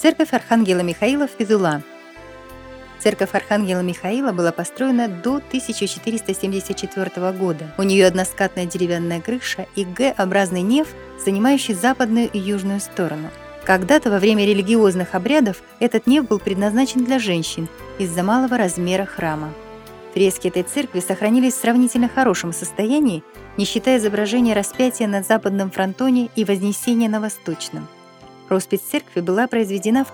Церковь Архангела Михаила в Физула. Церковь Архангела Михаила была построена до 1474 года. У нее односкатная деревянная крыша и Г-образный неф, занимающий западную и южную сторону. Когда-то во время религиозных обрядов этот неф был предназначен для женщин из-за малого размера храма. Фрески этой церкви сохранились в сравнительно хорошем состоянии, не считая изображения распятия на западном фронтоне и Вознесения на восточном. Роспись церкви была произведена в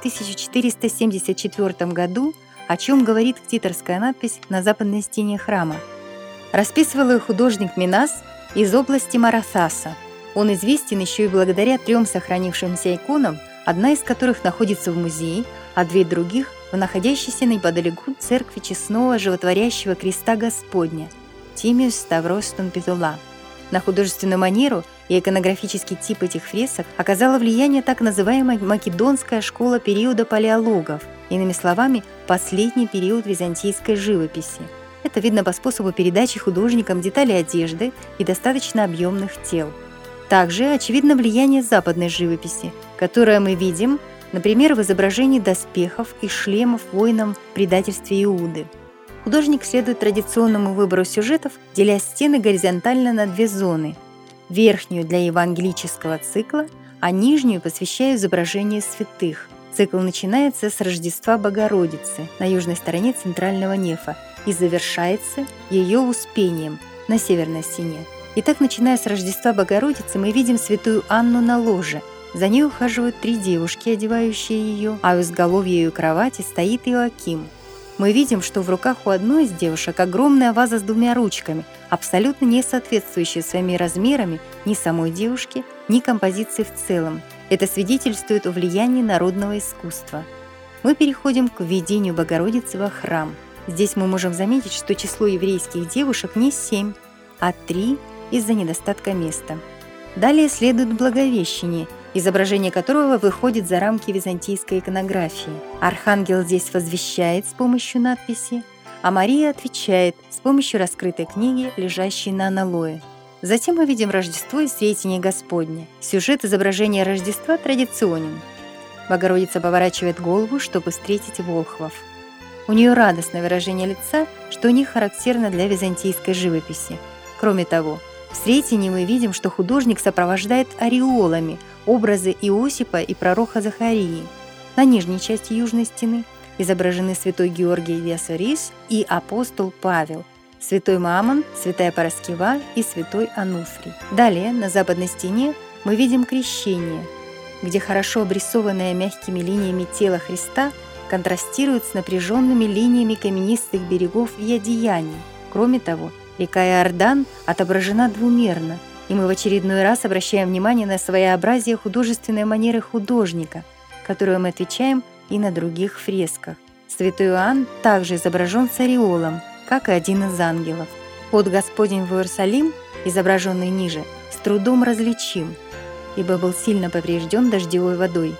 1474 году, о чем говорит титрская надпись на западной стене храма. Расписывал ее художник Минас из области Маратхаса. Он известен еще и благодаря 3 сохранившимся иконам, одна из которых находится в музее, а 2 других в находящейся неподалеку церкви Честного Животворящего Креста Господня Тимиус Ставрос Тунпитула. На художественную манеру и иконографический тип этих фресок оказало влияние так называемая македонская школа периода палеологов, иными словами, последний период византийской живописи. Это видно по способу передачи художникам деталей одежды и достаточно объемных тел. Также очевидно влияние западной живописи, которое мы видим, например, в изображении доспехов и шлемов воинам в предательстве Иуды. Художник следует традиционному выбору сюжетов, деля стены горизонтально на 2 зоны – верхнюю для евангелического цикла, а нижнюю посвящая изображению святых. Цикл начинается с Рождества Богородицы на южной стороне центрального нефа и завершается ее Успением на северной стене. Итак, начиная с Рождества Богородицы, мы видим святую Анну на ложе. За ней ухаживают 3 девушки, одевающие ее, а у изголовья ее кровати стоит Иоаким. Мы видим, что в руках у одной из девушек огромная ваза с 2 ручками, абсолютно не соответствующая своими размерами ни самой девушке, ни композиции в целом. Это свидетельствует о влиянии народного искусства. Мы переходим к введению Богородицы во храм. Здесь мы можем заметить, что число еврейских девушек не 7, а 3 из-за недостатка места. Далее следует Благовещение, изображение которого выходит за рамки византийской иконографии. Архангел здесь возвещает с помощью надписи, а Мария отвечает с помощью раскрытой книги, лежащей на аналое. Затем мы видим Рождество и Сретение Господне. Сюжет изображения Рождества традиционен. Богородица поворачивает голову, чтобы встретить волхвов. У нее радостное выражение лица, что не характерно для византийской живописи. Кроме того, в Сретении мы видим, что художник сопровождает ореолами образы Иосипа и пророка Захарии. На нижней части южной стены изображены святой Георгий Диосорис и апостол Павел, святой Маамон, святая Параскева и святой Ануфрий. Далее, на западной стене, мы видим крещение, где хорошо обрисованное мягкими линиями тело Христа контрастирует с напряженными линиями каменистых берегов и одеяний. Кроме того, река Иордан отображена двумерно, и мы в очередной раз обращаем внимание на своеобразие художественной манеры художника, которую мы отвечаем и на других фресках. Святой Иоанн также изображен с ореолом, как и один из ангелов. Вход Господень в Иерусалим, изображенный ниже, с трудом различим, ибо был сильно поврежден дождевой водой.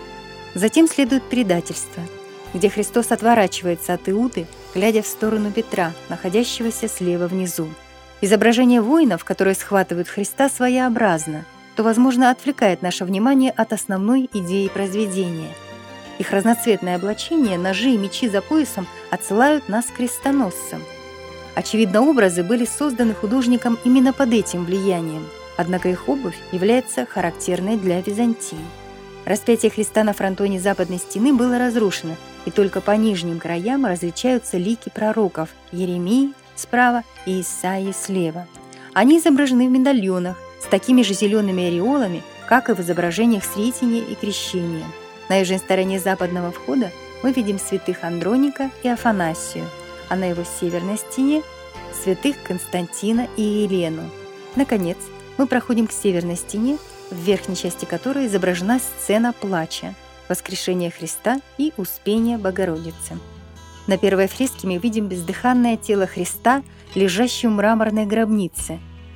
Затем следует предательство, где Христос отворачивается от Иуды, глядя в сторону Петра, находящегося слева внизу. Изображение воинов, которые схватывают Христа, своеобразно, то, возможно, отвлекает наше внимание от основной идеи произведения. Их разноцветное облачение, ножи и мечи за поясом отсылают нас к крестоносцам. Очевидно, образы были созданы художником именно под этим влиянием, однако их обувь является характерной для Византии. Распятие Христа на фронтоне западной стены было разрушено, и только по нижним краям различаются лики пророков Иеремии справа и Исаии слева. Они изображены в медальонах с такими же зелеными ореолами, как и в изображениях Сретения и Крещения. На южной стороне западного входа мы видим святых Андроника и Афанасию, а на его северной стене – святых Константина и Елену. Наконец, мы проходим к северной стене, в верхней части которой изображена сцена плача, воскрешения Христа и Успения Богородицы. На первой фреске мы видим бездыханное тело Христа, лежащее в мраморной гробнице,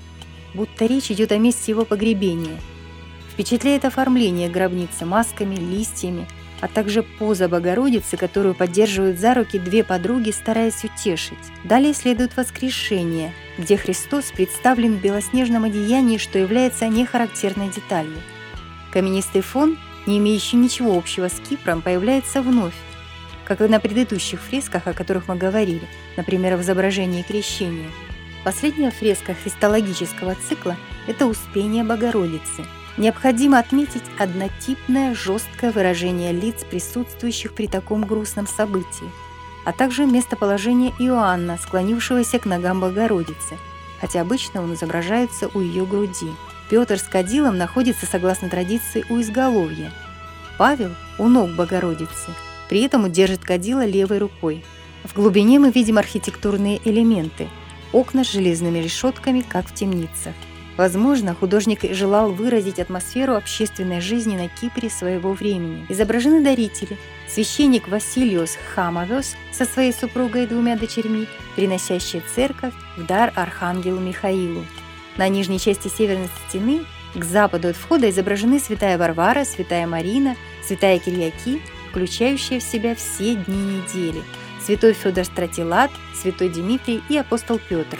будто речь идет о месте его погребения. Впечатляет оформление гробницы масками, листьями, а также поза Богородицы, которую поддерживают за руки 2 подруги, стараясь утешить. Далее следует воскрешение, где Христос представлен в белоснежном одеянии, что является нехарактерной деталью. Каменистый фон не имеющий ничего общего с Кипром, появляется вновь, как и на предыдущих фресках, о которых мы говорили, например, в изображении крещения. Последняя фреска христологического цикла – это Успение Богородицы. Необходимо отметить однотипное жесткое выражение лиц, присутствующих при таком грустном событии, а также местоположение Иоанна, склонившегося к ногам Богородицы, хотя обычно он изображается у ее груди. Петр с кадилом находится, согласно традиции, у изголовья. Павел – у ног Богородицы, при этом удержит кадило левой рукой. В глубине мы видим архитектурные элементы – окна с железными решетками, как в темницах. Возможно, художник желал выразить атмосферу общественной жизни на Кипре своего времени. Изображены дарители. Священник Василиос Хамовес со своей супругой и 2 дочерьми, приносящие церковь в дар архангелу Михаилу. На нижней части северной стены, к западу от входа, изображены святая Варвара, святая Марина, святая Кирьяки, включающая в себя все дни недели, святой Федор Стратилат, святой Дмитрий и апостол Петр.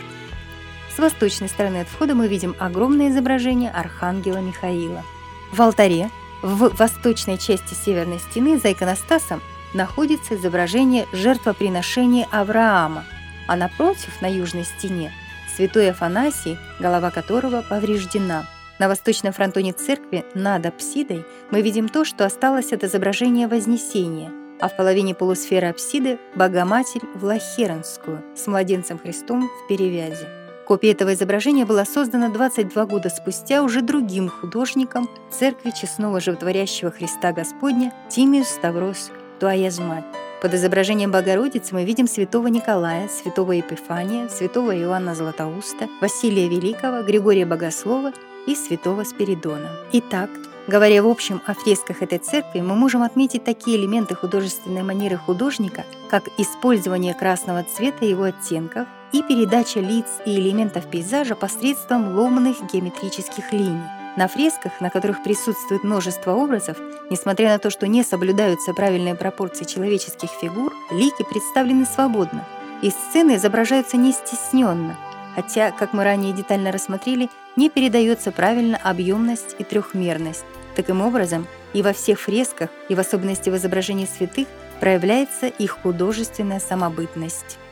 С восточной стороны от входа мы видим огромное изображение архангела Михаила. В алтаре, в восточной части северной стены за иконостасом, находится изображение жертвоприношения Авраама, а напротив, на южной стене, святой Афанасий, голова которого повреждена. На восточном фронтоне церкви над апсидой мы видим то, что осталось от изображения Вознесения, а в половине полусферы апсиды – Богоматерь Влахеранскую с младенцем Христом в перевязи. Копия этого изображения была создана 22 года спустя уже другим художником церкви Честного Животворящего Христа Господня Тимиус Ставрос Туаязмат. Под изображением Богородицы мы видим святого Николая, святого Епифания, святого Иоанна Златоуста, Василия Великого, Григория Богослова и святого Спиридона. Итак, говоря в общем о фресках этой церкви, мы можем отметить такие элементы художественной манеры художника, как использование красного цвета и его оттенков и передача лиц и элементов пейзажа посредством ломаных геометрических линий. На фресках, на которых присутствует множество образов, несмотря на то, что не соблюдаются правильные пропорции человеческих фигур, лики представлены свободно, и сцены изображаются не стесненно, хотя, как мы ранее детально рассмотрели, не передается правильно объемность и трехмерность. Таким образом, и во всех фресках, и в особенности в изображении святых, проявляется их художественная самобытность.